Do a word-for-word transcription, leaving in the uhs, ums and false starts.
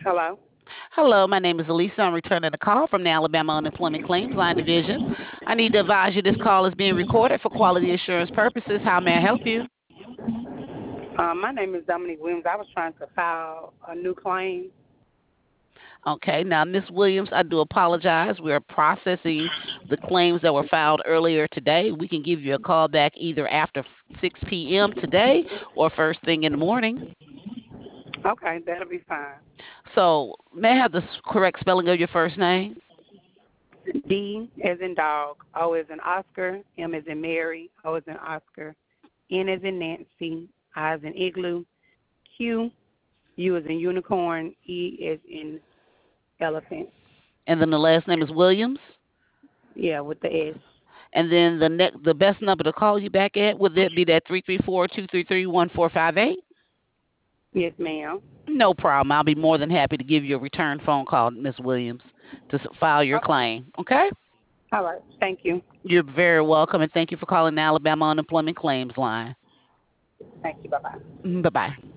Hello. Hello, my name is Elisa. I'm returning a call from the Alabama Unemployment Claims Line Division. I need to advise you this call is being recorded for quality assurance purposes. How may I help you? Um, my name is Dominique Williams. I was trying to file a new claim. Okay, now, Miss Williams, I do apologize. We are processing the claims that were filed earlier today. We can give you a call back either after six p m today or first thing in the morning. Okay, that'll be fine. So, may I have the s- correct spelling of your first name? D as in dog, O as in Oscar, M as in Mary, O as in Oscar, N as in Nancy, I as in Igloo, Q, U as in unicorn, E as in elephant. And then the last name is Williams. Yeah, with the S. And then the ne- the best number to call you back at, would that be that three three four, two three three, one four five eight? Yes, ma'am. No problem. I'll be more than happy to give you a return phone call, Miss Williams, to s- file your Okay. claim. Okay? All right. Thank you. You're very welcome, and thank you for calling the Alabama Unemployment Claims Line. Thank you. Bye bye. Bye bye.